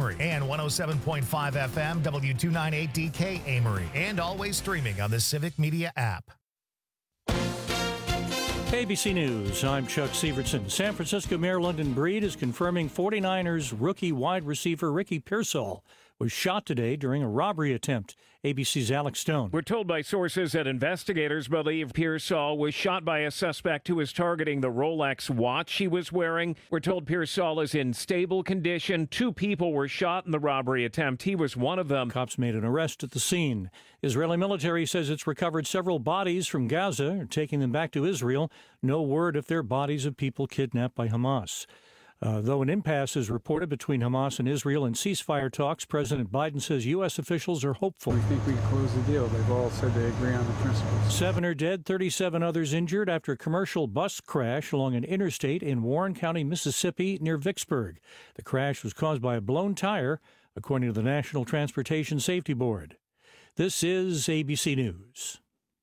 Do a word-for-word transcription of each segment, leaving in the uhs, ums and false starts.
Amory, and one oh seven point five F M, W two ninety-eight D K Amory, and always streaming on the Civic Media app. A B C News, I'm Chuck Severson. San Francisco Mayor London Breed is confirming 49ers rookie wide receiver Ricky Pearsall was shot today during a robbery attempt. A B C's Alex Stone. We're told by sources that investigators believe Pearsall was shot by a suspect who was targeting the Rolex watch he was wearing. We're told Pearsall is in stable condition. Two people were shot in the robbery attempt. He was one of them. Cops made an arrest at the scene. Israeli military says it's recovered several bodies from Gaza, taking them back to Israel. No word if they're bodies of people kidnapped by Hamas. Uh, though an impasse is reported between Hamas and Israel in ceasefire talks, President Biden says U S officials are hopeful. We think we can close the deal. They've all said they agree on the principles. Seven are dead, thirty-seven others injured after a commercial bus crash along an interstate in Warren County, Mississippi, near Vicksburg. The crash was caused by a blown tire, according to the National Transportation Safety Board. This is A B C News.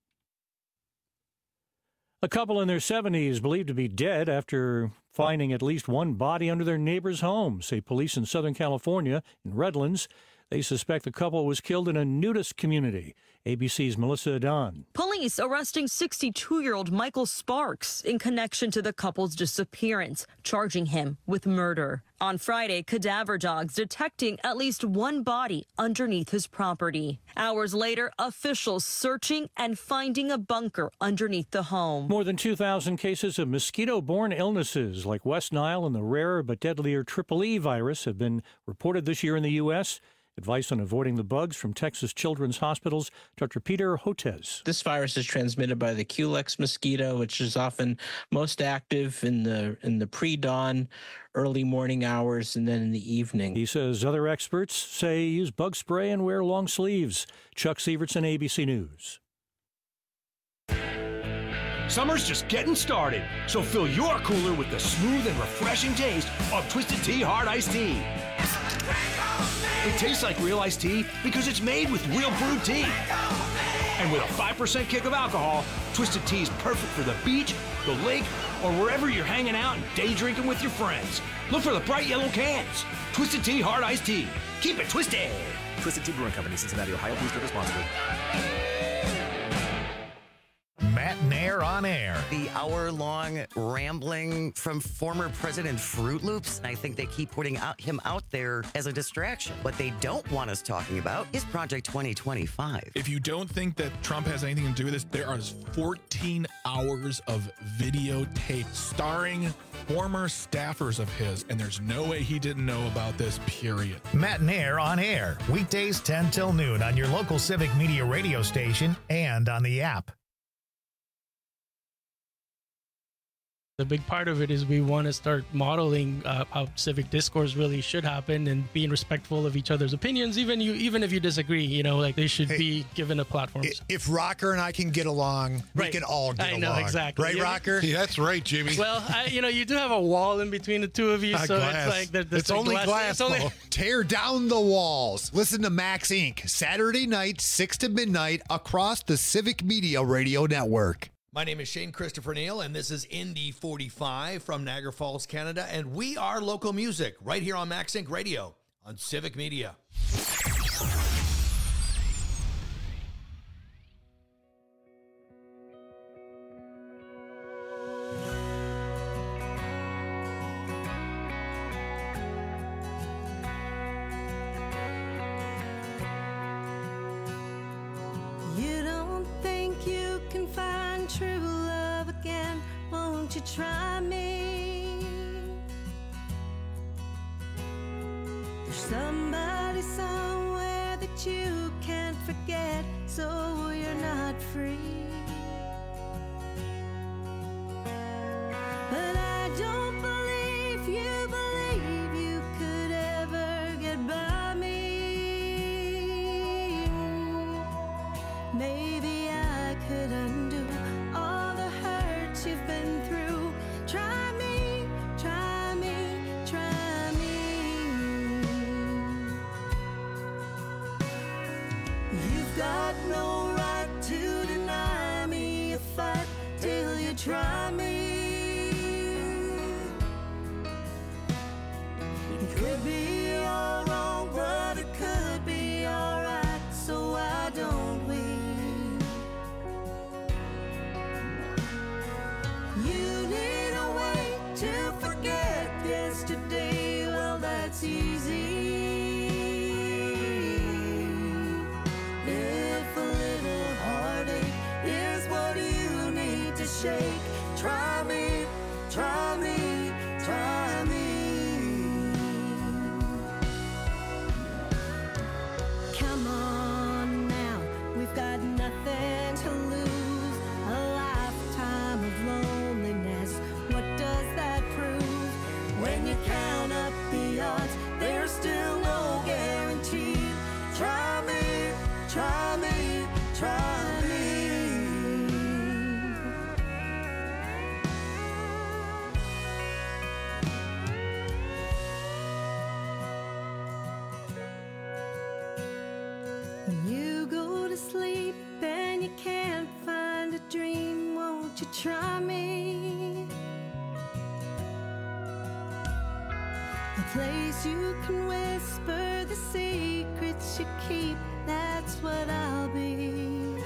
A couple in their seventies believed to be dead after finding at least one body under their neighbor's home, say police in Southern California in Redlands. They suspect the couple was killed in a nudist community. A B C's Melissa Adon. Police arresting sixty-two-year-old Michael Sparks in connection to the couple's disappearance, charging him with murder. On Friday, cadaver dogs detecting at least one body underneath his property. Hours later, officials searching and finding a bunker underneath the home. More than two thousand cases of mosquito-borne illnesses like West Nile and the rarer but deadlier Triple E virus have been reported this year in the U S Advice on avoiding the bugs from Texas Children's Hospital's Doctor Peter Hotez. This virus is transmitted by the Culex mosquito, which is often most active in the in the pre-dawn, early morning hours, and then in the evening. He says other experts say use bug spray and wear long sleeves. Chuck Severson, A B C News. Summer's just getting started, so fill your cooler with the smooth and refreshing taste of Twisted Tea Hard Iced Tea. It tastes like real iced tea because it's made with real brewed tea. And with a five percent kick of alcohol, Twisted Tea is perfect for the beach, the lake, or wherever you're hanging out and day drinking with your friends. Look for the bright yellow cans. Twisted Tea Hard Iced Tea. Keep it twisted. Twisted Tea Brewing Company, Cincinnati, Ohio. Please drink responsibly. Matt Nair on air. The hour-long rambling from former President Fruit Loops. I think they keep putting out, him out there as a distraction. What they don't want us talking about is Project twenty twenty-five. If you don't think that Trump has anything to do with this, there are fourteen hours of videotape starring former staffers of his, and there's no way he didn't know about this, period. Matt Nair on air. Weekdays ten till noon on your local Civic Media radio station and on the app. The big part of it is we want to start modeling uh, how civic discourse really should happen and being respectful of each other's opinions, even you, even if you disagree. You know, like they should hey, be given a platform. If Rocker and I can get along, right. we can all get I know, along. exactly. Right, yeah. Rocker? Yeah, that's right, Jimmy. Well, I, you know, you do have a wall in between the two of you, so glass. it's like there, there's it's like only glass. glass. It's only... Tear down the walls. Listen to Max Incorporated. Saturday night, six to midnight, across the Civic Media Radio Network. My name is Shane Christopher Neal, and this is Indy forty-five from Niagara Falls, Canada, and we are local music right here on Max Inc Radio on Civic Media. You don't think you can find true love again? Won't you try me? There's somebody somewhere that you can't forget, so you're not free. But I don't believe you believe you could ever get by me. Maybe I could undo all the hurts you've been through. Try me, try me, try me. You've got no right to deny come on now, we've got nothing to lose. A lifetime of loneliness, what does that prove? When you count up the odds, there's still no guarantee. Try me, try me, try me. When you go to sleep and you can't find a dream, won't you try me? The place you can whisper the secrets you keep, that's what I'll be.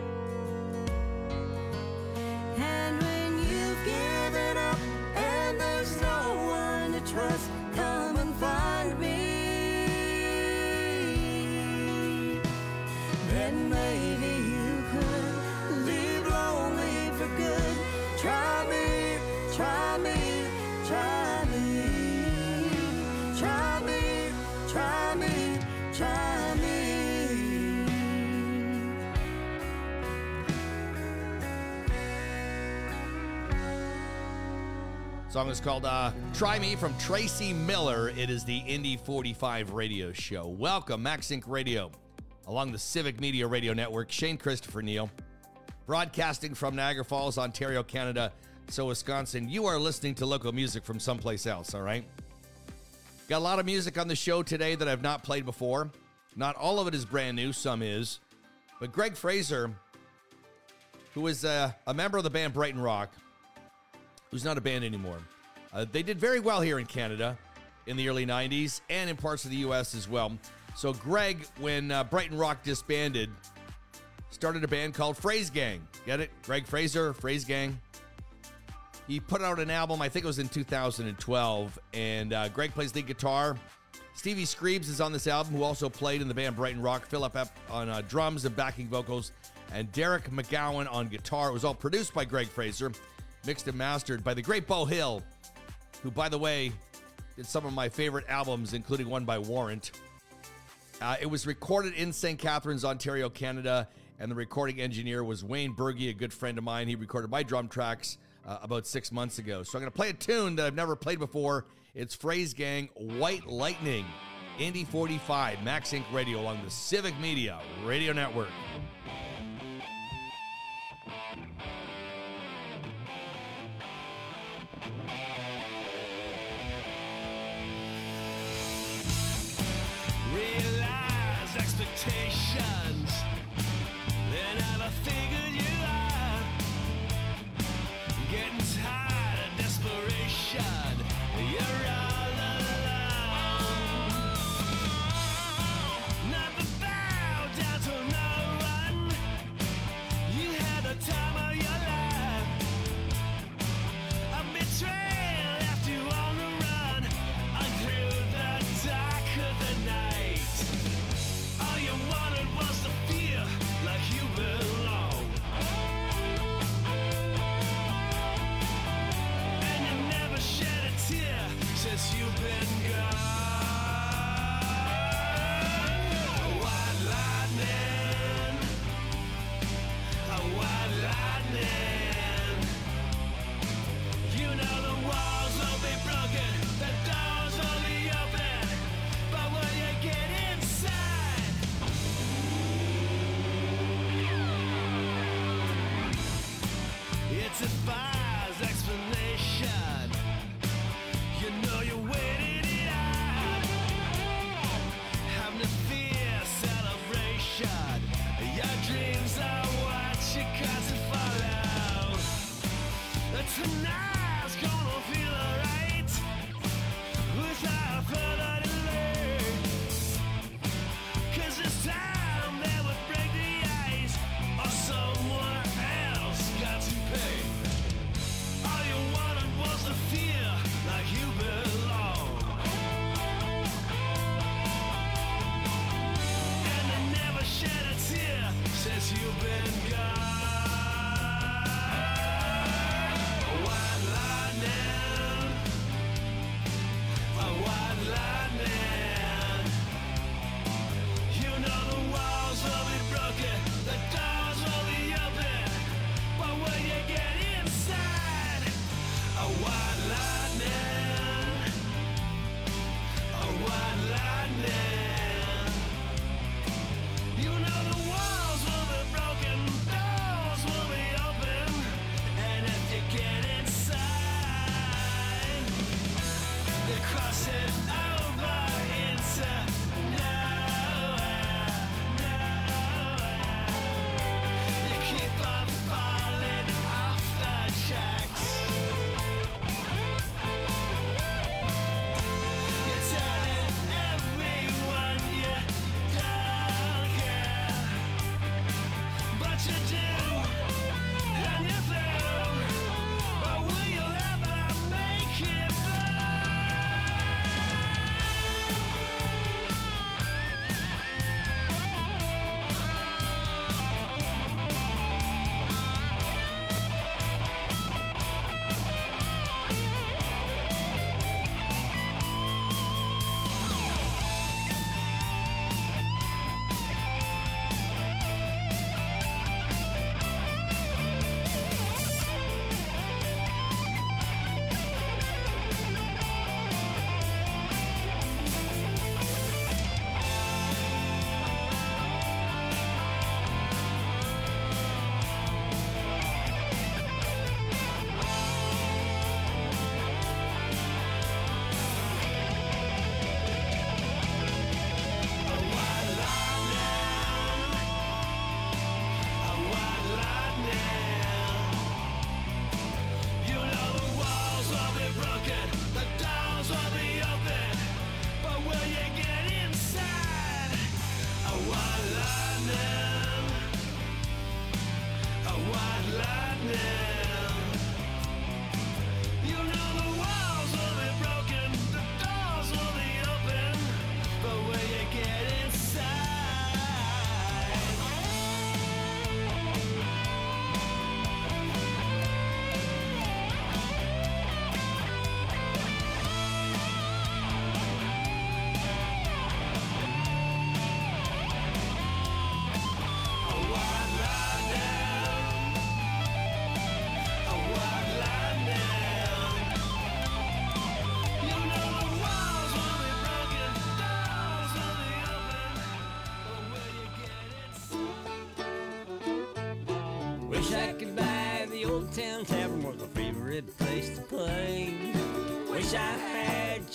And when you've given up and there's no one to trust, come and find me. Then maybe you could leave lonely for good. Try me, try me, try me. Try me, try me, try me. Song is called uh, Try Me from Tracy Miller. It is the Indy forty-five radio show. Welcome, MaxSync Radio, along the Civic Media Radio Network. Shane Christopher Neal, broadcasting from Niagara Falls, Ontario, Canada. So, Wisconsin, you are listening to local music from someplace else, all right? Got a lot of music on the show today that I've not played before. Not all of it is brand new, some is. But Greg Fraser, who is a, a member of the band Brighton Rock, who's not a band anymore. Uh, they did very well here in Canada in the early nineties and in parts of the U S as well. So Greg, when uh, Brighton Rock disbanded, started a band called Phrase Gang. Get it? Greg Fraser, Phrase Gang. He put out an album, I think it was in two thousand twelve, and uh, Greg plays lead guitar. Stevie Screebs is on this album, who also played in the band Brighton Rock. Philip Epp on uh, drums and backing vocals, and Derek McGowan on guitar. It was all produced by Greg Fraser, mixed and mastered by the great Beau Hill, who, by the way, did some of my favorite albums, including one by Warrant. Uh, it was recorded in Saint Catharines, Ontario, Canada, and the recording engineer was Wayne Berge, a good friend of mine. He recorded my drum tracks Uh, about six months ago. So I'm going to play a tune that I've never played before. It's Phrase Gang, White Lightning, Indy forty-five, MaxSync Radio along the Civic Media Radio Network. Realize expectations, they never figured you out. Getting tired of desperation, you're all alone. Never bow down to no one. You had the time of your life. A betrayal left you on the run, and through the dark of the night. All you wanted was the fear, like you belong.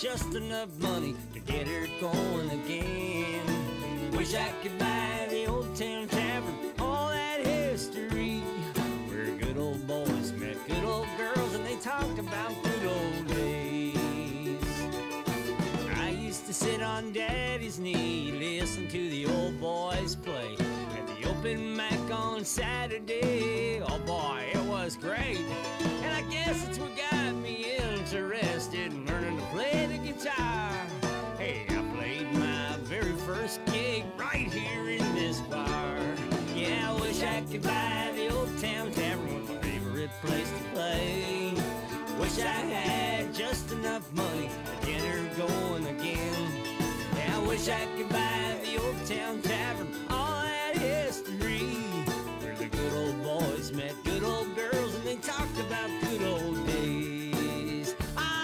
just enough money to get her going again. Wish I could buy the Old Town Tavern, all that history, where good old boys met good old girls and they talked about good old days. I used to sit on Daddy's knee, listen to the old boys play at the open mic on Saturday. Oh boy, it was great. And I guess it's what got me interested in learning to play the guitar. Hey, I played my very first gig right here in this bar. Yeah, I wish I could buy the Old Town Tavern, was my favorite place to play. Wish I had just enough money to get her going again. Yeah, I wish I could buy the Old Town Tavern, all that history, where the good old boys met good old girls and they talked about good old days.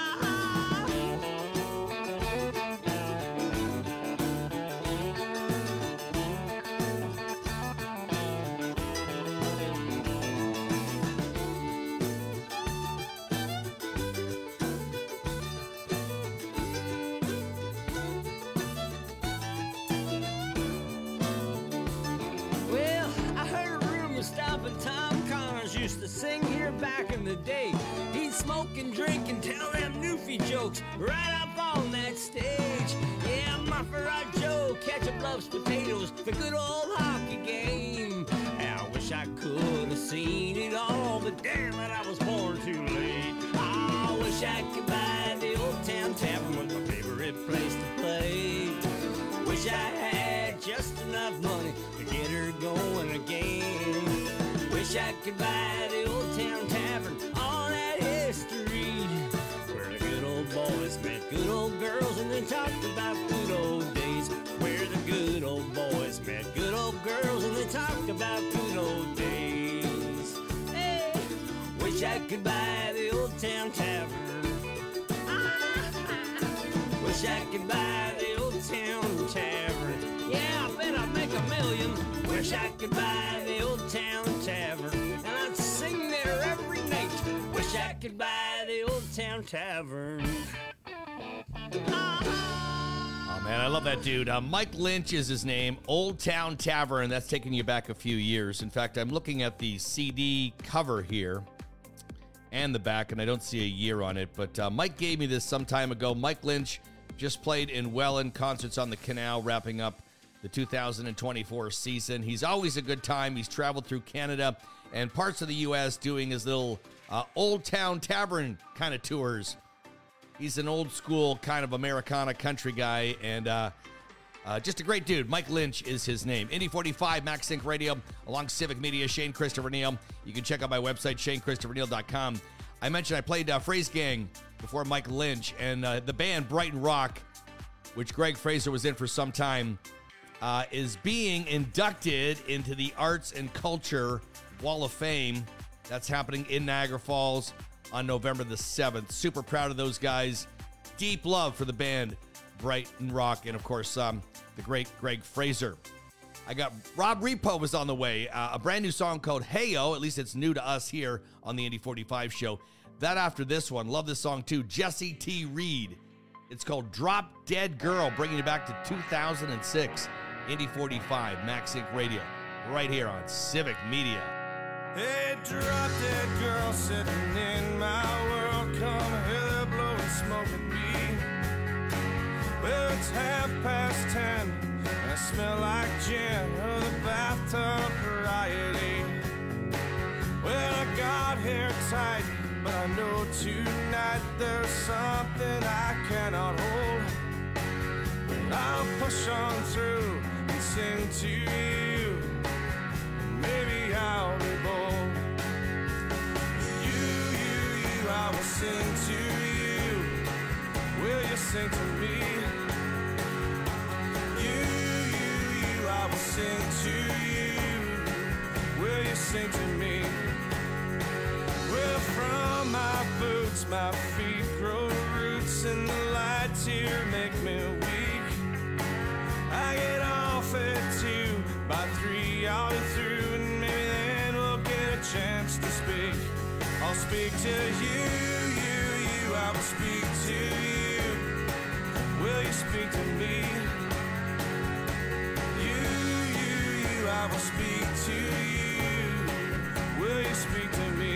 Well, I heard a rumor stomping Tom Connors used to sing here back in the day. He'd smoke and drink and tell them Newfie jokes right up on that stage. Yeah, Muffin Joe, ketchup loves potatoes, the good old hockey game. I wish I could have seen it all, but damn it, I was born too late. I wish I could buy the Old Town Tavern, was my favorite place to play. Wish I had just enough money to get her going again. Wish I could buy the Old Town Tavern, all that history, where the good old boys met good old girls and they talked about good old days. Where the good old boys met good old girls and they talked about good old days. Hey, wish I could buy the Old Town Tavern. Wish I could buy the Old Town Tavern. Yeah, I bet I'd make a million. Wish I could buy the Old Town Tavern, and I'd sing there every night. Wish I could buy the Old Town Tavern. Oh, man, I love that dude. Uh, Mike Lynch is his name. Old Town Tavern. That's taking you back a few years. In fact, I'm looking at the C D cover here and the back, and I don't see a year on it. But uh, Mike gave me this some time ago. Mike Lynch just played in Welland, concerts on the Canal, wrapping up the two thousand twenty-four season. He's always a good time. He's traveled through Canada and parts of the U S doing his little uh, Old Town Tavern kind of tours. He's an old school kind of Americana country guy, and uh, uh, just a great dude. Mike Lynch is his name. Indy forty-five, MaxSync Radio, along Civic Media, Shane Christopher Neal. You can check out my website, shane christopher neal dot com. I mentioned I played uh, Phrase Gang before Mike Lynch, and uh, the band Brighton Rock, which Greg Fraser was in for some time, uh, is being inducted into the Arts and Culture Wall of Fame. That's happening in Niagara Falls on November the seventh. Super proud of those guys. Deep love for the band Brighton Rock, and of course, um, the great Greg Fraser. I got Rob Repo was on the way. Uh, a brand new song called Heyo. At least it's new to us here on the Indy forty-five show. That after this one, love this song too. Jesse T. Reed. It's called Drop Dead Girl, bringing you back to two thousand six. Indy forty-five, MaxSync Radio, right here on Civic Media. Hey, drop dead girl sitting in my world. Come hither, blowing smoke at me. Well, it's half past ten, and I smell like gin or the bathtub variety. Well, I got hair tight, but I know tonight there's something I cannot hold. But I'll push on through and sing to you. Maybe I'll be bold. You, you, you, I will sing to you. Will you sing to me? You, you, you, I will sing to you. Will you sing to me? Well, from my boots, my feet grow roots, and the lights here make me weak. I get off at two, by three I'll be through, and maybe then we'll get a chance to speak. I'll speak to you, you, you, I will speak to you. will you speak to me? You, you, you, I will speak to you. Will you speak to me?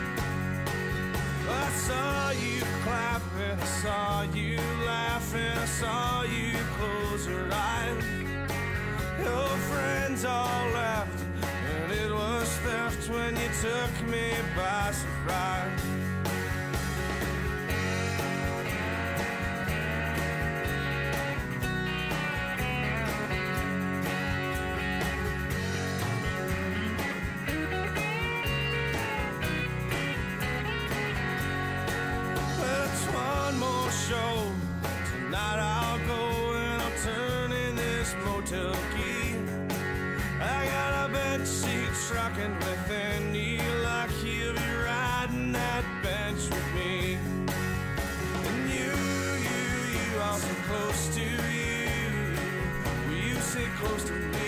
I saw you clapping, I saw you laughing, I saw you close your eyes. Your friends all left, and it was theft when you took me by surprise. Show. Tonight I'll go and I'll turn in this motel key. I got a bed sheet trucking within you, like you'll be riding that bench with me. And you, you, you, I'll sit close to you. Will you sit close to me?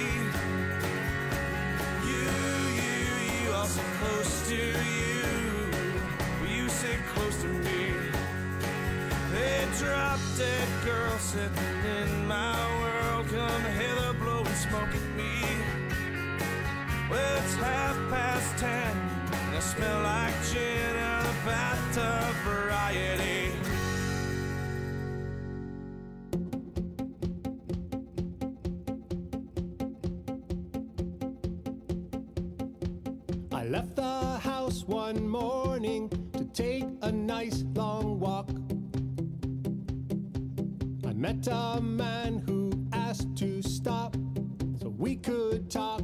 You, you, you, I'll sit close to you. Will you sit close to me? They drop dead girl sitting in my world. Come hither, blow and smoke at me. Well, it's half past ten, and I smell like gin out of the bathtub variety. I left the house one morning to take a nice long walk. I met a man who asked to stop so we could talk.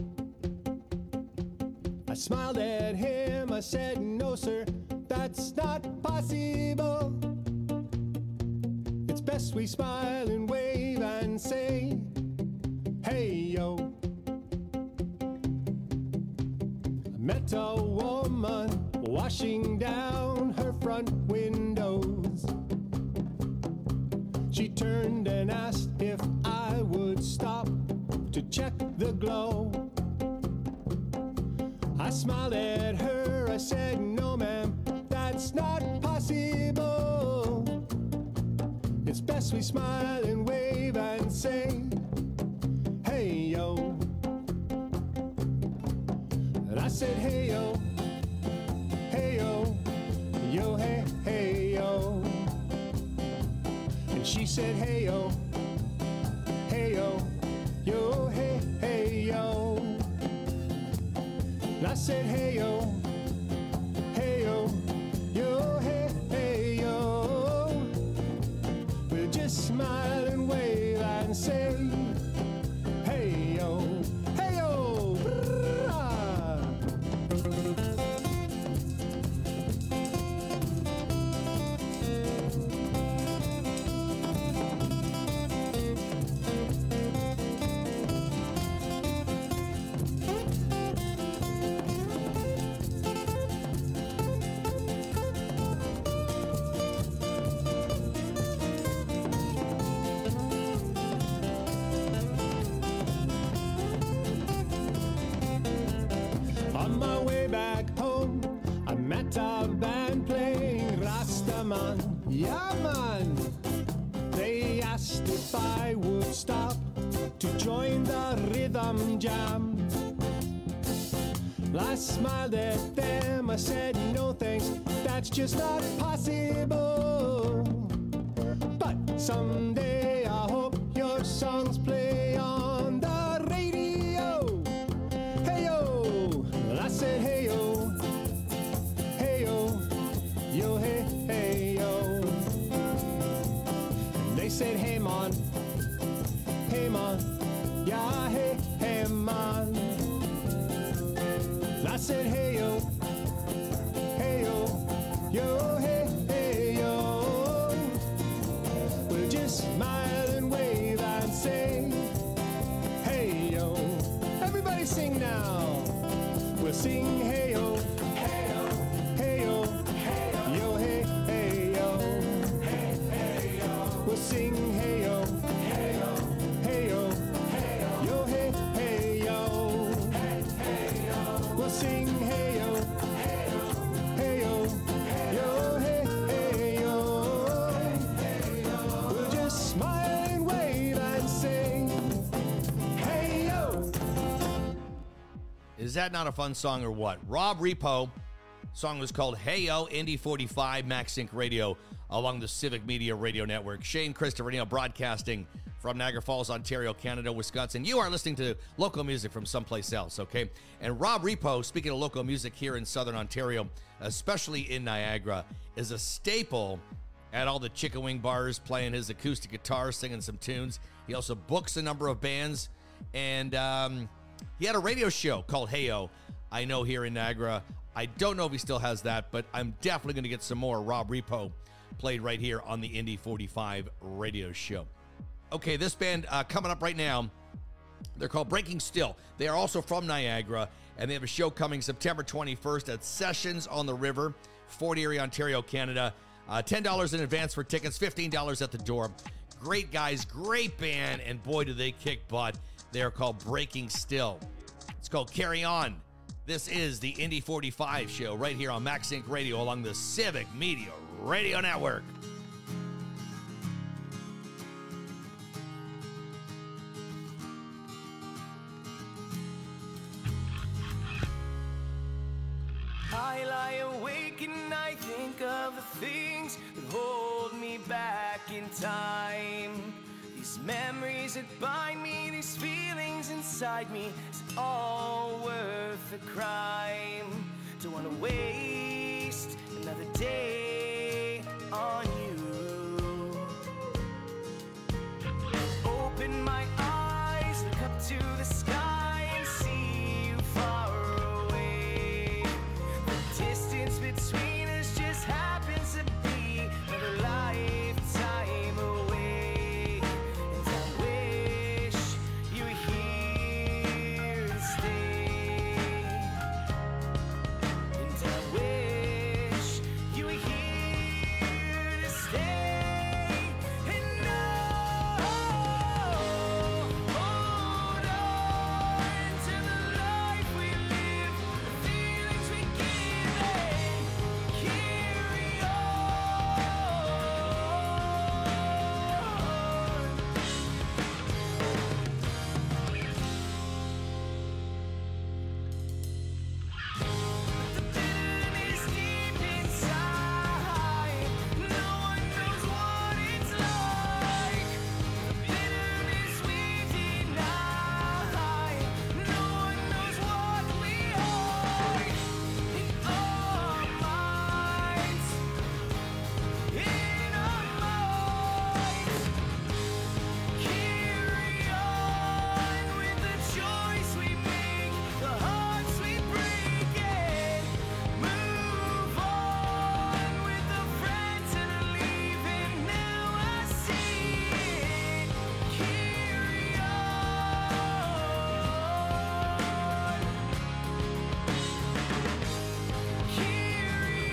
I smiled at him, I said, no sir, that's not possible. It's best we smile and wave and say, hey yo. I met a woman washing down her front windows. She turned and asked if I would stop to check the glow. I smiled at her, I said, no ma'am, that's not possible. It's best we smile and wave and say, hey yo. And I said, hey yo, hey yo, yo, hey, hey yo. And she said, hey yo, hey yo, yo, hey, hey yo. And I said, hey yo, hey yo, yo, hey, hey yo. We'll just smile and wave and say, hey yo, hey yo. On my way back home, I met a band playing Rastaman. Yeah, man. They asked if I would stop to join the rhythm jam. I smiled at them, I said, no thanks, that's just not possible. But someday I hope your songs play on the radio. Hey yo, well, I said, hey yo, hey yo, yo, hey, hey yo. And they said, hey man, hey man, yeah, hey, hey man. And I said, hey yo, hey yo, yo, hey, hey yo. We'll just smile and wave and say, hey yo. Everybody sing now. We'll sing, hey yo, hey yo, hey yo, hey yo, yo, hey, hey yo, hey, hey yo. We'll sing, hey yo, hey yo, hey yo, hey yo, yo, hey, hey yo, hey, hey yo. We'll sing, hey yo, hey yo, hey yo, yo, hey, hey yo. We'll just Is that not a fun song or what? Rob Repo. Song was called Hey Yo, Indy forty-five, MaxSync Radio, along the Civic Media Radio Network. Shane Christopher Neal broadcasting from Niagara Falls, Ontario, Canada, Wisconsin. You are listening to local music from someplace else, okay? And Rob Repo, speaking of local music here in Southern Ontario, especially in Niagara, is a staple at all the chicken wing bars, playing his acoustic guitar, singing some tunes. He also books a number of bands, and um, he had a radio show called Hey Yo, I know, here in Niagara. I don't know if he still has that, but I'm definitely going to get some more Rob Repo played right here on the Indy forty-five radio show. Okay, this band uh, coming up right now, they're called Breaking Still. They are also from Niagara, and they have a show coming September twenty-first at Sessions on the River, Fort Erie, Ontario, Canada. Uh, ten dollars in advance for tickets, fifteen dollars at the door. Great guys, great band, and boy, do they kick butt. They are called Breaking Still. It's called Carry On. This is the Indy forty-five show right here on MaxSync Radio along the Civic Media Radio Network. I lie awake and I think of the things that hold me back in time. These memories that bind me, these feelings inside me, it's all worth the crime. Don't wanna waste another day on you. Open my eyes, look up to the sky and see you far away. The distance between us just happens to be another lifetime away. And I wish you were here to stay. And I wish you were here to stay. And no, hold on to the life we live, the feelings we give and carry on. The bitterness deep inside, no one knows what it's like. The bitterness we deny, no one knows what we hide in our minds, in our minds. Carry on with the choice we make, the hearts we break, and move on with the friends that are leaving. Now I see it. Carry on. Carry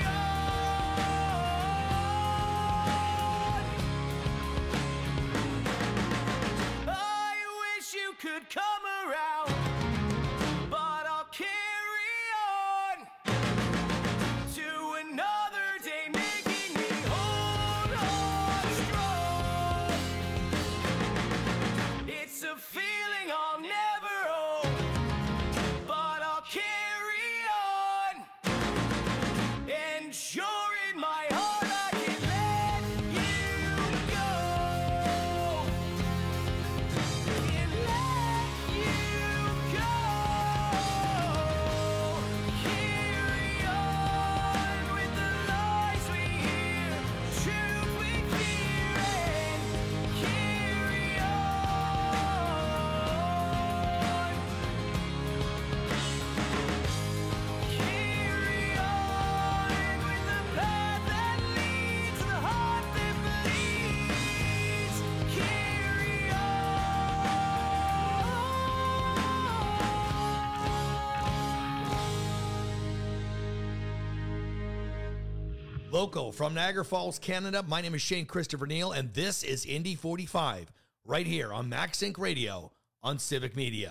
on. I wish you could come around, but I'll carry on to another day, making me hold on strong. It's a feeling I'll never own, but I'll carry on. And sure in my heart I can let you go. Can let you go. Carry on with the lies we hear, truth we fear, and carry on. Carry on with the path that leads, the heart that bleeds. Carry Local from Niagara Falls, Canada. My name is Shane Christopher Neal, and this is Indy forty-five right here on MaxSync Radio on Civic Media.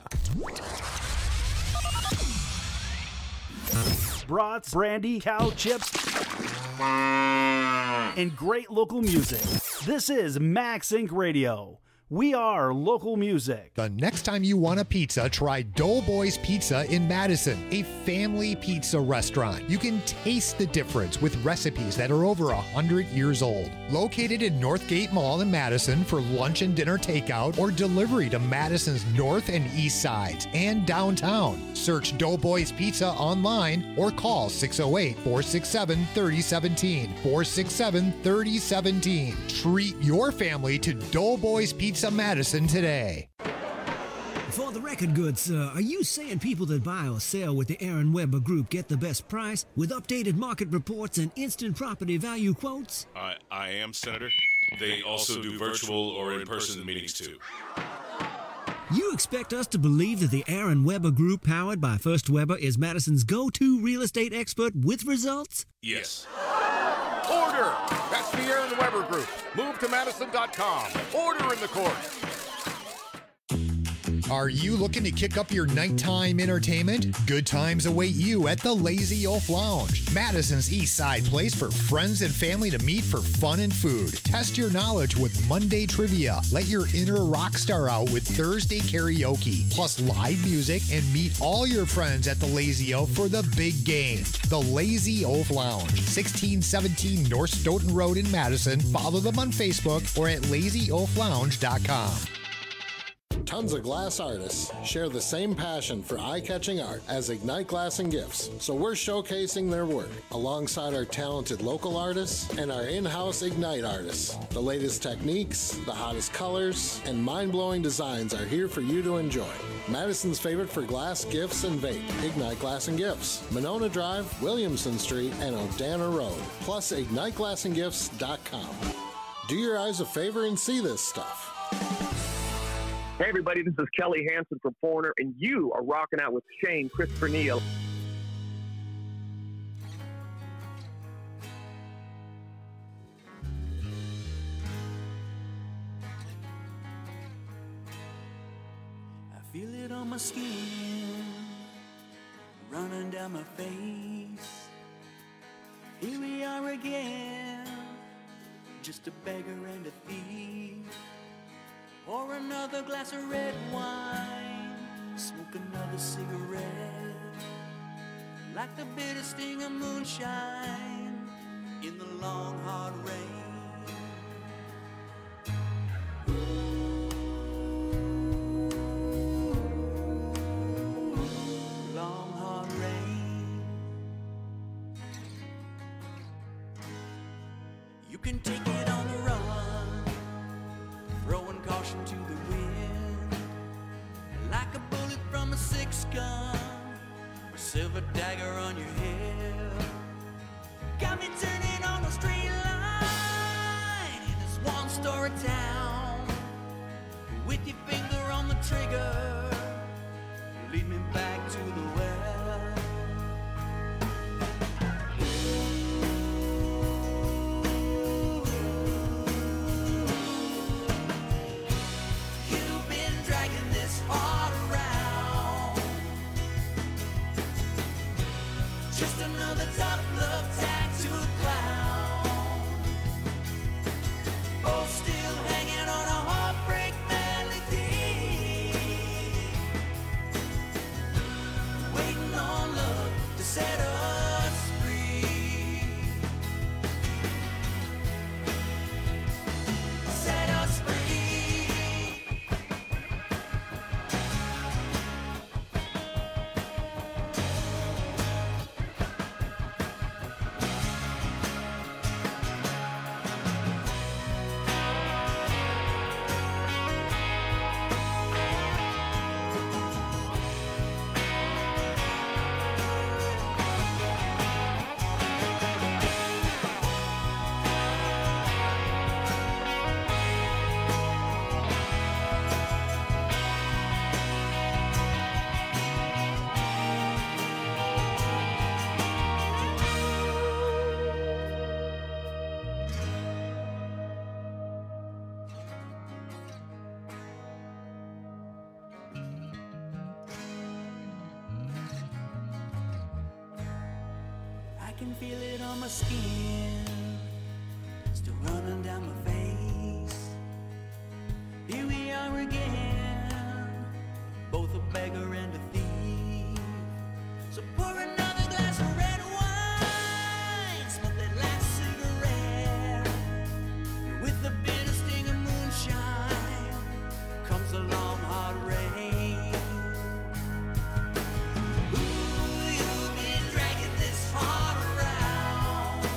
Brats, brandy, cow chips, and great local music. This is MaxSync Radio. We are local music. The next time you want a pizza, try Doughboys Pizza in Madison, a family pizza restaurant. You can taste the difference with recipes that are over one hundred years old. Located in Northgate Mall in Madison for lunch and dinner takeout or delivery to Madison's north and east sides and downtown. Search Doughboys Pizza online or call six oh eight, four six seven, three oh one seven, four six seven, three oh one seven. Treat your family to Doughboys Pizza Madison today. For the record goods, sir, are you saying people that buy or sell with the Aaron Weber Group get the best price with updated market reports and instant property value quotes? I, I am, Senator. They also do virtual or in-person meetings, too. You expect us to believe that the Aaron Weber Group, powered by First Weber, is Madison's go-to real estate expert with results? Yes. Order! That's the Aaron Weber Group. Move to Madison dot com. Order in the court. Are you looking to kick up your nighttime entertainment? Good times await you at the Lazy Oaf Lounge, Madison's East Side place for friends and family to meet for fun and food. Test your knowledge with Monday trivia. Let your inner rock star out with Thursday karaoke, plus live music, and meet all your friends at the Lazy Oaf for the big game. The Lazy Oaf Lounge, sixteen seventeen North Stoughton Road in Madison. Follow them on Facebook or at lazy oaf lounge dot com. Tons of glass artists share the same passion for eye-catching art as Ignite Glass and Gifts, so we're showcasing their work alongside our talented local artists and our in-house Ignite artists. The latest techniques, the hottest colors, and mind-blowing designs are here for you to enjoy. Madison's favorite for glass, gifts, and vape, Ignite Glass and Gifts, Monona Drive, Williamson Street, and O'Dana Road, plus ignite glass and gifts dot com. Do your eyes a favor and see this stuff. Hey everybody, this is Kelly Hansen from Foreigner, and you are rocking out with Shane Christopher Neal. I feel it on my skin, running down my face. Here we are again, just a beggar and a thief. Pour another glass of red wine, smoke another cigarette, like the bitter sting of moonshine in the long hard rain. Long hard rain. You can take it on the run, throwing caution to the wind, like a bullet from a six gun, or silver dagger on your head. Got me turning on a straight line in this one-story town, with your finger on the trigger, lead me back to the well. Just another tough love tattooed clown, both still hanging on a heartbreak melody, waiting on love to set us free, set us free. I can feel it on my skin, still running down my face. Here we are again, both a beggar and a thief. So pour another glass of red wine, smoke that last cigarette. With the bitter sting of moonshine comes a long hard rain. Ooh, you've been dragging this heart around.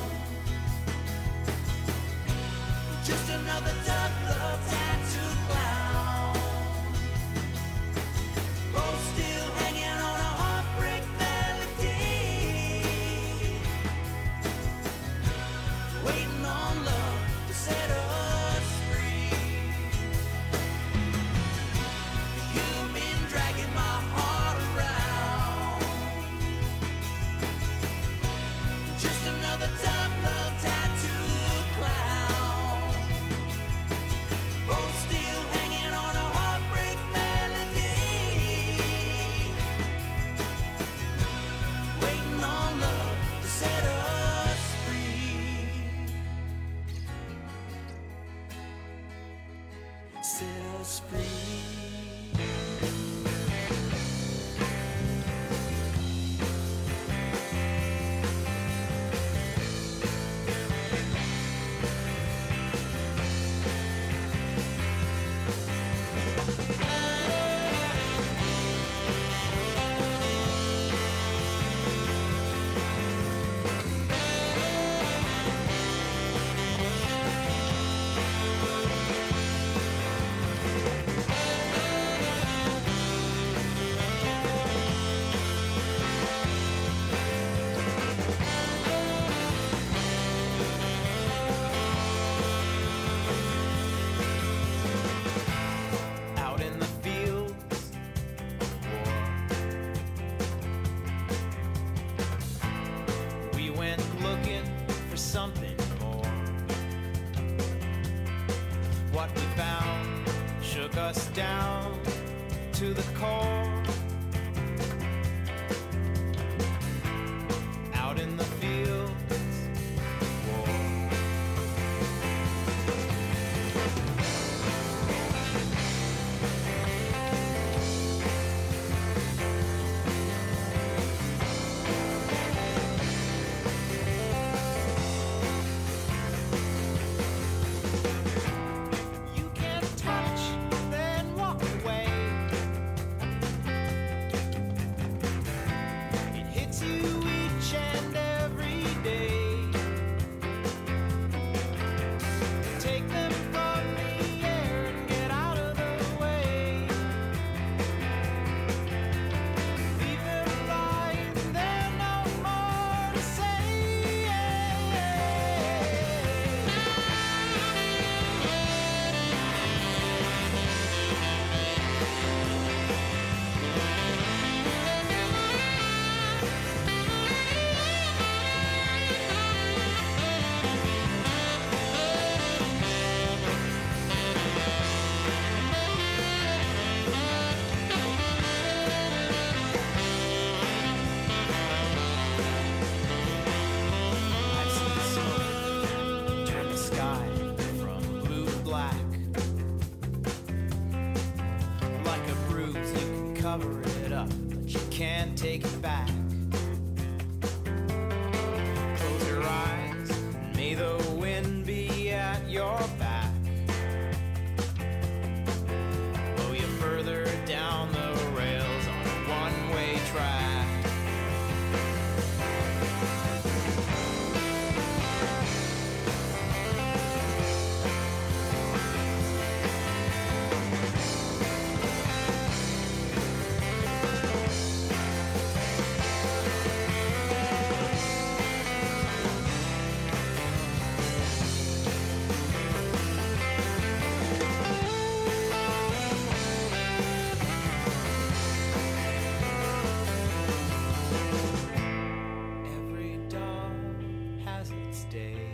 Just another tough love tattoo clown. Both still hanging on a heartbreak melody, waiting on love to set us free. You've been dragging my heart around. Just another tough love tattoo clown. Both still hanging on a heartbreak melody, waiting on love to set us free. Set us free. Out in the fields of war, we went looking for something more. What we found shook us down to the core. Out in the fields of war. You can't touch, then walk away. It hits you each and every day. Take them from the air and get out of the way. Leave them lying there, no more to say. I've seen the smoke turn the sky from blue to black. Like a bruise, you can cover it up, but you can't take it back. Close your eyes, and may the wind be at your back. Blow you further down the rails on a one-way track. Every dawn has its day.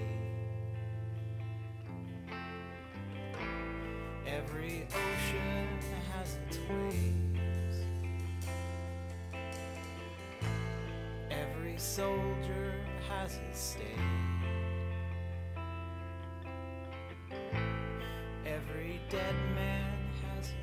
Every ocean has its waves. Every soldier has his stay. Every dead man has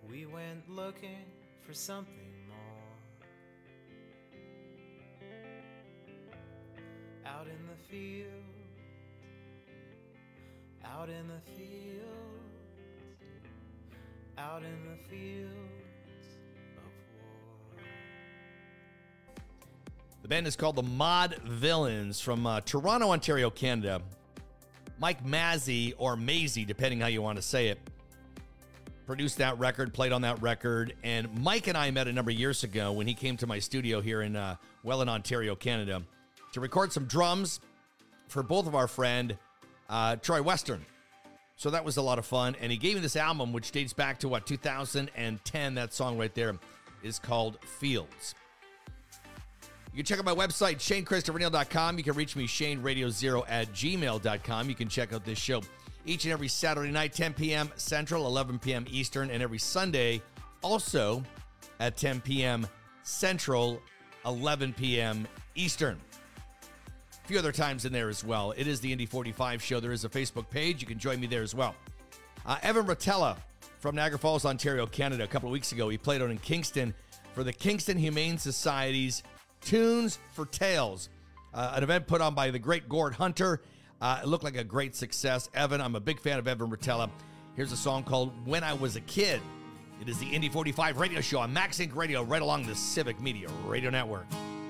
We went looking for something more. Out in the field, out in the field, out in the fields of war. The band is called the Mod Villains from uh, Toronto, Ontario, Canada. Mike Mazzy, or Maisie, depending how you want to say it, produced that record, played on that record. And Mike and I met a number of years ago when he came to my studio here in uh, Welland, Ontario, Canada, to record some drums for both of our friend, uh, Troy Western. So that was a lot of fun. And he gave me this album, which dates back to, what, two thousand ten. That song right there is called Fields. You can check out my website, Shane Christopher Neal dot com. You can reach me, Shane Radio Zero at gmail dot com. You can check out this show each and every Saturday night, ten p.m. Central, eleven p.m. Eastern, and every Sunday also at ten p.m. Central, eleven p.m. Eastern. A few other times in there as well. It is the Indy forty-five show. There is a Facebook page. You can join me there as well. Uh, Evan Rotella from Niagara Falls, Ontario, Canada. A couple of weeks ago, he played out in Kingston for the Kingston Humane Society's Tunes for Tales, uh, an event put on by the great Gord Hunter. Uh, it looked like a great success. Evan, I'm a big fan of Evan Rotella. Here's a song called When I Was a Kid. It is the Indy forty-five radio show on Max Inc Radio, right along the Civic Media Radio Network.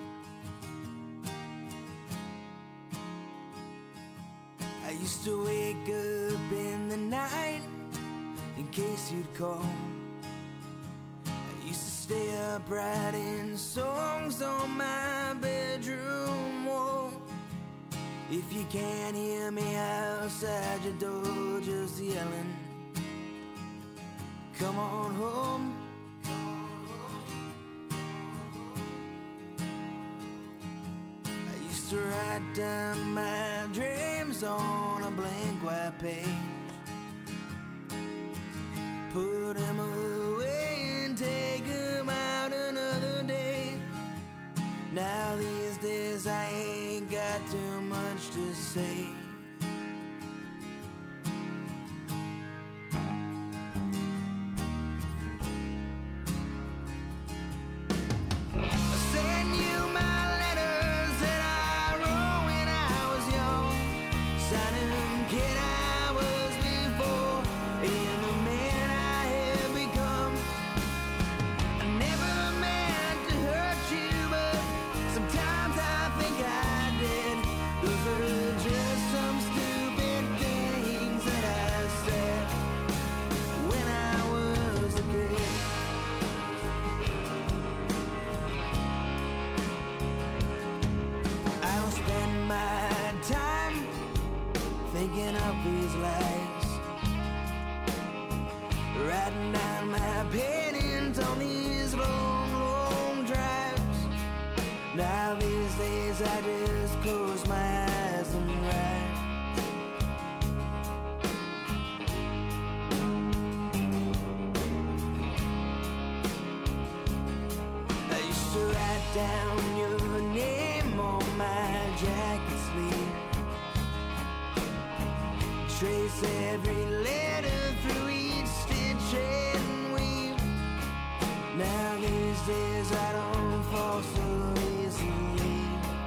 I used to wake up in the night in case you'd call. I used to stay up writing songs on my bedroom wall. If you can't hear me outside your door just yelling, come on home. I used to write down my dreams on a blank white page, put them away and take them out another day. Now these days I ain't got too much to say. Send you my letters that I wrote when I was young, signing kid I was before, and the man I have become. I never meant to hurt you, but sometimes I think I did. Those are just some stupid things that I said when I was a kid. I don't spend my time thinking of these lies, writing down my paintings on these long, long drives. Now these days I just close my eyes and write. I used to write down your name on my jacket sleeve, trace every letter through each stitch and weave. Now these days I don't fall so easily.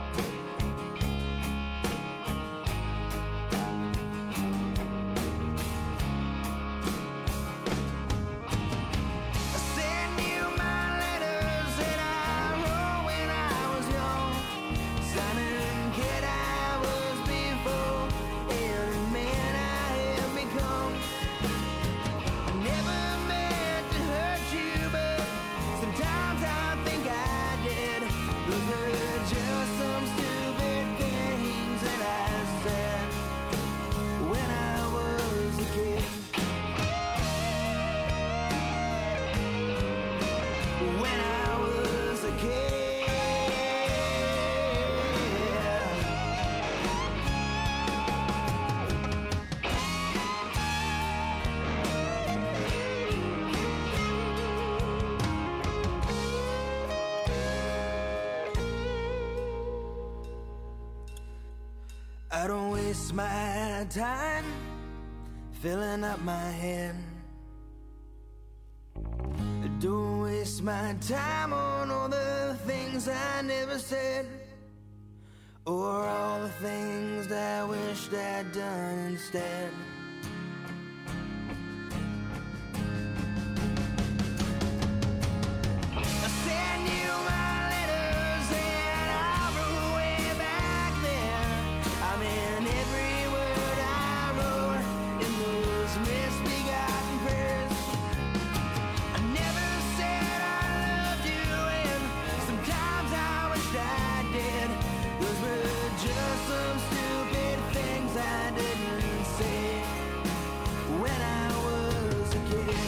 I send you my letters that I wrote when I was young, signing kid I was before, and the man I have become. I never meant to hurt you, but sometimes I think I did. Those were just some stupid things that I said when I was a kid. When I was a kid. I don't waste my time filling up my head, Don't waste my time on all the things I never said, or all the things that I wished I'd done instead. I send you my letters and I wrote way back then. I mean every word I wrote in those misbegotten prayers. I never said I loved you, and sometimes I wished I did. Those were just some stupid things I didn't say when I was a kid.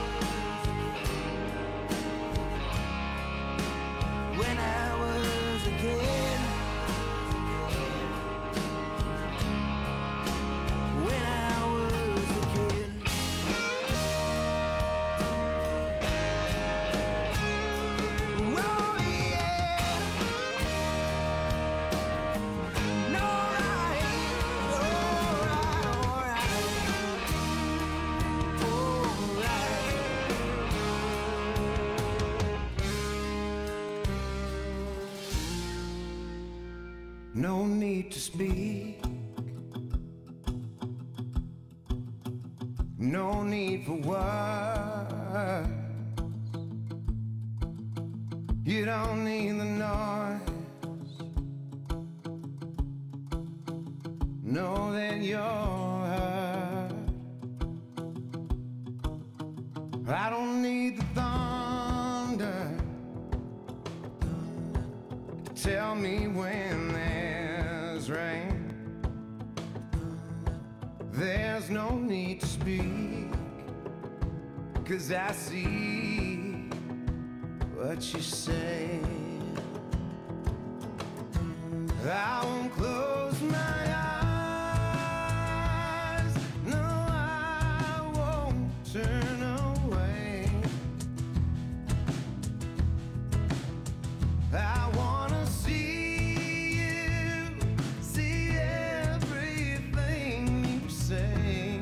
When I was a kid. When I was a kid. Oh yeah. No right. Alright, alright. No need to speak. No need for words. You don't need the noise. Know that you're hurt. I don't need the thunder to tell me when there's rain. There's no need to speak, 'cause I see what you say. I won't close my eyes. No, I won't turn away. I wanna see you, see everything you say.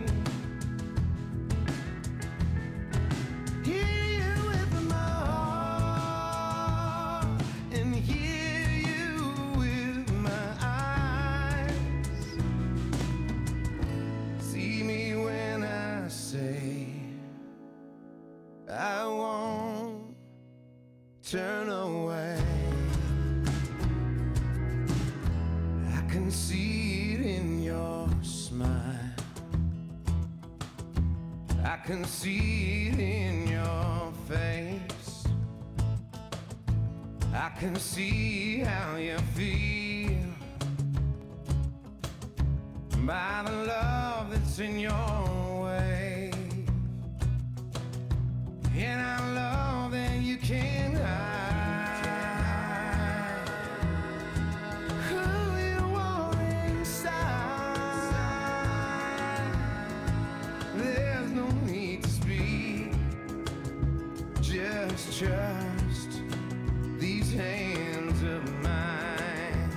Hear you with my heart and hear you with my eyes. See me when I say I won't turn away. I can see it in your smile. I can see it in your face. I can see how you feel by the love that's in your way. And I love that you can't hide who you are inside. There's no need to speak, just trust these hands of mine.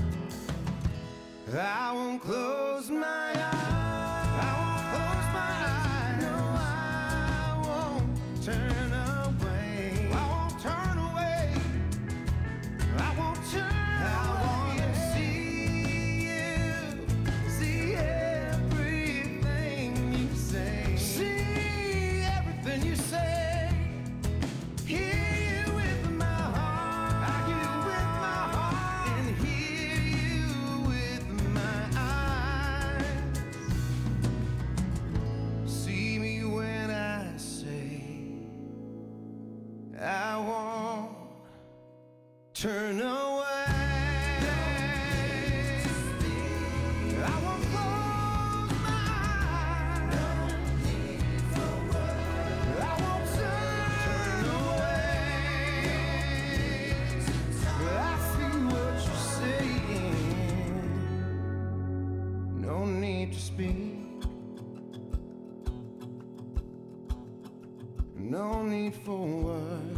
I won't close my eyes. I won't close my eyes. No, I won't turn away. I won't turn away. I won't turn away. I wanna see you, see everything you say. See everything you say. Hear you with my heart. I hear you with my heart and hear you with my eyes. See me when I say I won't turn away. I won't close my eyes. I won't turn away. I see what you're saying. No need to speak. No need for words.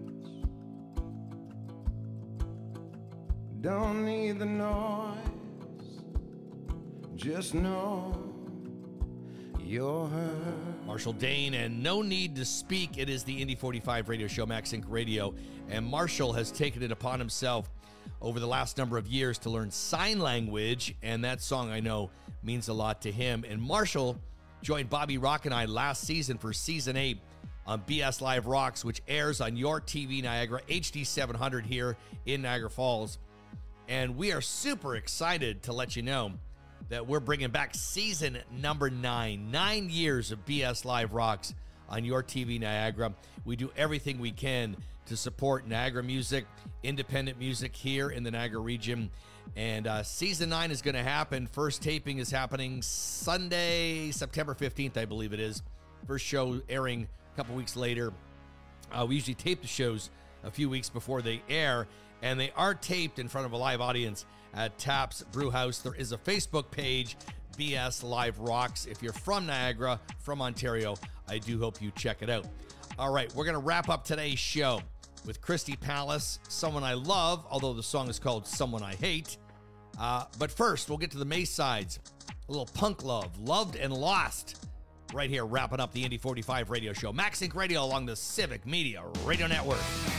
Don't need the noise. Just know you're her. Marshall Dane, and No Need to Speak. It is the Indy forty-five radio show, Max Inc Radio. And Marshall has taken it upon himself over the last number of years to learn sign language, and that song, I know, means a lot to him. And Marshall joined Bobby Rock and I last season for season eight on B S Live Rocks, which airs on your T V Niagara, H D seven hundred here in Niagara Falls. And we are super excited to let you know that we're bringing back season number nine. Nine years of B S Live Rocks on your T V Niagara. We do everything we can to support Niagara music, independent music here in the Niagara region. And uh, season nine is going to happen. First taping is happening Sunday, September fifteenth, I believe it is. First show airing a couple weeks later. Uh, we usually tape the shows a few weeks before they air, and they are taped in front of a live audience at Taps Brew House. There is a Facebook page, B S Live Rocks. If you're from Niagara, from Ontario, I do hope you check it out. All right, we're going to wrap up today's show with Christy Palace, someone I love, although the song is called Someone I Hate. Uh, but first, we'll get to the Maysides. A little punk love, Loved and Lost, right here, wrapping up the Indy forty-five radio show. Max Inc Radio along the Civic Media Radio Network.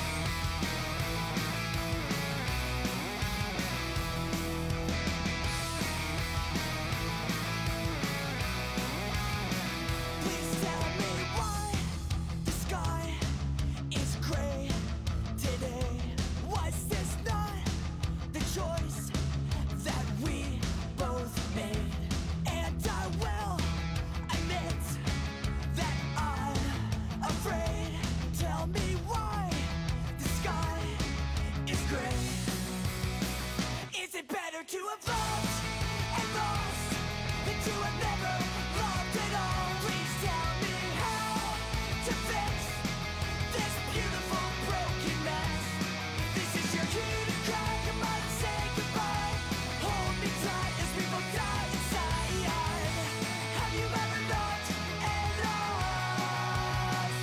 Please tell me why the sky is gray today. Was this not the choice that we both made? And I will admit that I'm afraid. Tell me why the sky is gray. Is it better to have loved and lost than to have never loved at all? Please tell me how to fix this beautiful broken mess. This is your cue to cry, come on and say goodbye. Hold me tight as we both die inside. Have you ever loved and lost?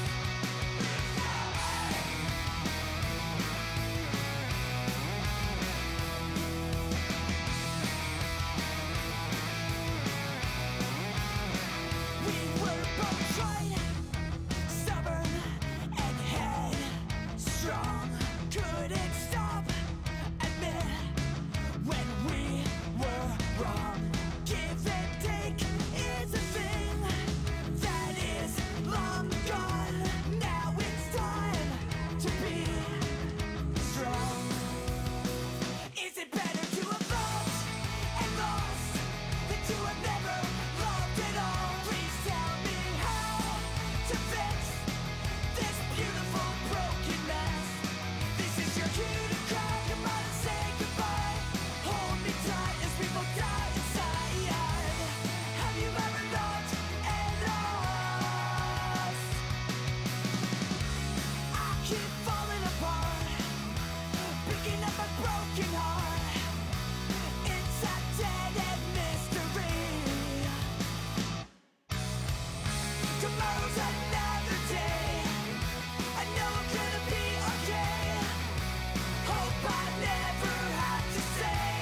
We were both right, stubborn and headstrong. Couldn't stop, admit when we were wrong. Give and take is a thing that is long gone. Now it's time to be strong. Is it better to have loved and lost than to have never loved at all? Please tell me how to fix this beautiful broken mess. This is your cue to cry, come on and say goodbye. Hold me tight as we both die inside. Have you ever loved and lost? I keep falling apart, picking up a broken heart. It's a dead-end mystery. Tomorrow's another day. I know I'm gonna be okay. Hope I never have to say.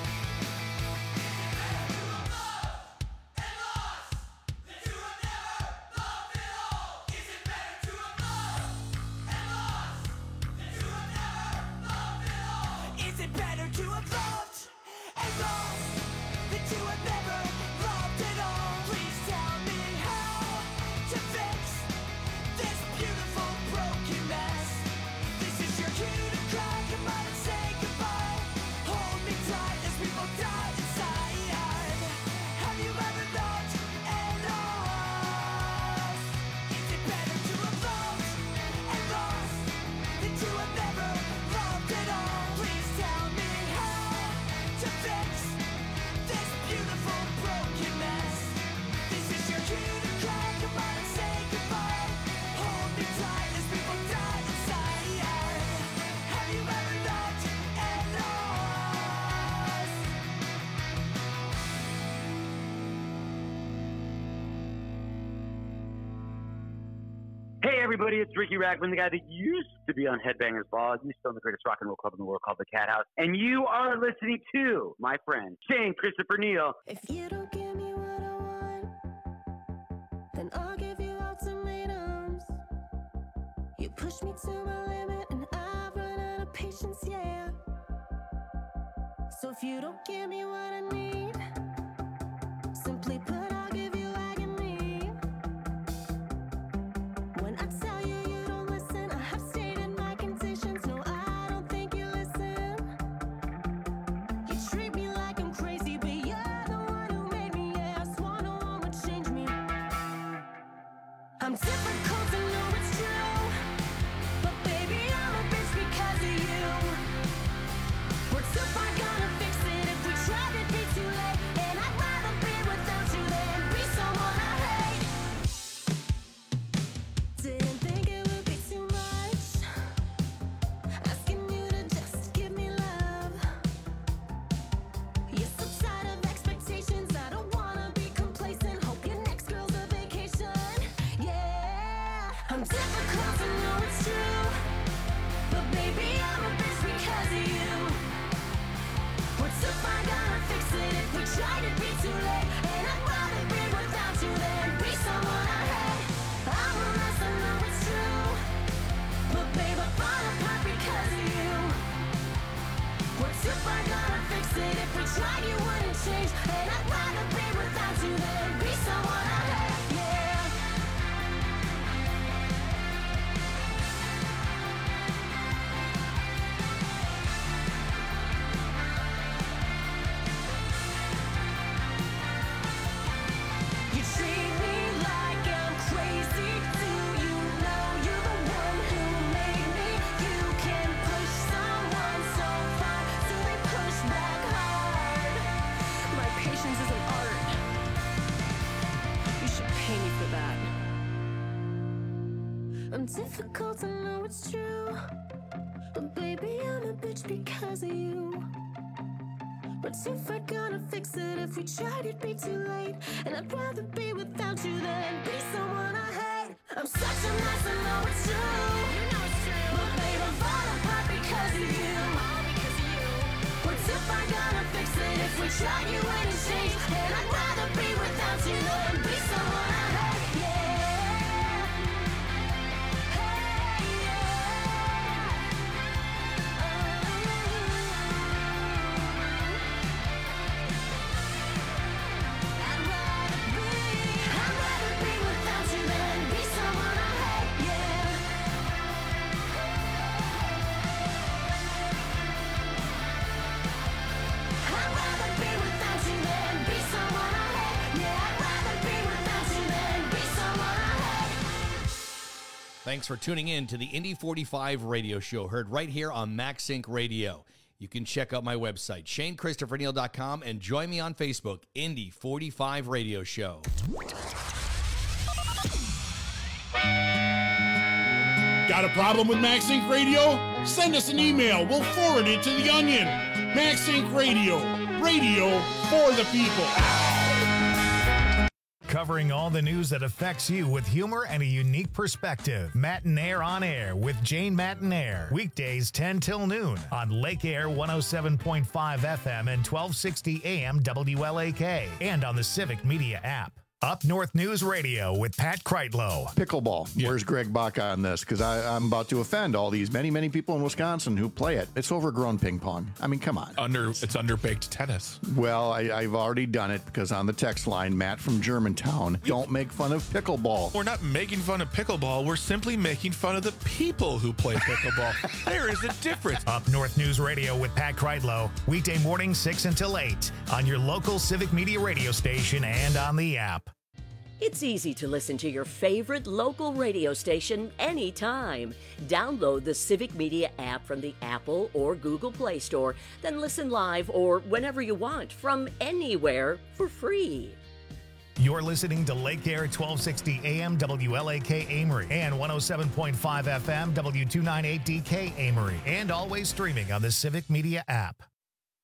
Is it better to have loved and lost than to have never loved at all? Please tell me how to fix this beautiful broken mess. This is your cue to cry, come on and say goodbye. Hold me tight as we both die inside. Have you ever loved and lost? Is it better to have loved and lost than to have never loved at all? Please tell me how to fix this beautiful broken mess. This is your cue to cry, come on and say goodbye. Hold me tight as we both die inside. Have you ever loved and lost? Hey everybody, it's Ricky Ragman, the guy that used to be on Headbangers Ball. He's still in the greatest rock and roll club in the world called the Cat House. And you are listening to my friend, Shane Christopher Neal. If you don't give me what I want, push me to my limit and I've run out of patience, yeah. So if you don't give me what I need, simply put, I'll give you agony. When I tell you you don't listen, I have stated my conditions. No, I don't think you listen. You treat me like I'm crazy, but you're the one who made me. Yeah, I swore no one would change me. I'm difficult to know it's true, but baby, I'm a bitch because of you. We're too far gonna fix it. If we tried, it'd be too late. And I'd rather be without you than be someone I hate. Didn't think it would be too much, asking you to just give me love. You're so tired of expectations. I don't wanna be complacent. Hope your next girl's a vacation. Yeah, I'm difficult to know it's true, but baby, I'm a bitch because of you. We're too far gonna fix it. If we tried, it'd be too late. And I'd rather be without you than be someone I hate. I'm a mess, I know it's true, but babe, I fall apart because of you. We're too far gonna fix it. If we tried, you wouldn't change. And I'd rather be without you than be someone I hate. Yeah. You treat me like I'm crazy. Do you know you're the one who made me? You can push someone so far, so they push back hard. My patience is an art. You should pay me for that. I'm difficult to know it's true, but baby, I'm a bitch because of you. But if we're gonna fix it, if we tried, it'd be too late. And I'd rather be without you than be someone I hate. I'm such a mess, I know it's true. You know it's true. But babe, I'm falling apart because of you. All because of you. But if we're gonna fix it, if we tried, you wouldn't change. And I'd rather be without you than be someone I hate. Yeah. Hey, yeah. I'd rather be, I'd rather be without you than be someone I hate, yeah. I'd rather be without you than be someone I hate, yeah. I'd rather be without you than be someone I hate. Thanks for tuning in to the Indy forty-five radio show, heard right here on MaxSync Radio. You can check out my website, Shane Christopher Neal dot com, and join me on Facebook, Indy forty-five Radio Show. Got a problem with MaxSync Radio? Send us an email. We'll forward it to the Onion. MaxSync Radio. Radio for the people. Covering all the news that affects you with humor and a unique perspective. Matinaire on Air with Jane Matinaire. Weekdays ten till noon on Lake Air one oh seven point five F M and twelve sixty A M W L A K. And on the Civic Media app. Up North News Radio with Pat Kreitlow. Pickleball. Where's Greg Bach on this? Because I'm about to offend all these many, many people in Wisconsin who play it. It's overgrown ping pong. I mean, come on. Under It's underbaked tennis. Well, I, I've already done it because on the text line, Matt from Germantown, don't make fun of pickleball. We're not making fun of pickleball. We're simply making fun of the people who play pickleball. There is a difference. Up North News Radio with Pat Kreitlow. Weekday morning six until eight on your local Civic Media radio station and on the app. It's easy to listen to your favorite local radio station anytime. Download the Civic Media app from the Apple or Google Play Store, then listen live or whenever you want from anywhere for free. You're listening to Lake Air twelve sixty A M W L A K Amory and one oh seven point five F M W two ninety-eight D K Amory, and always streaming on the Civic Media app.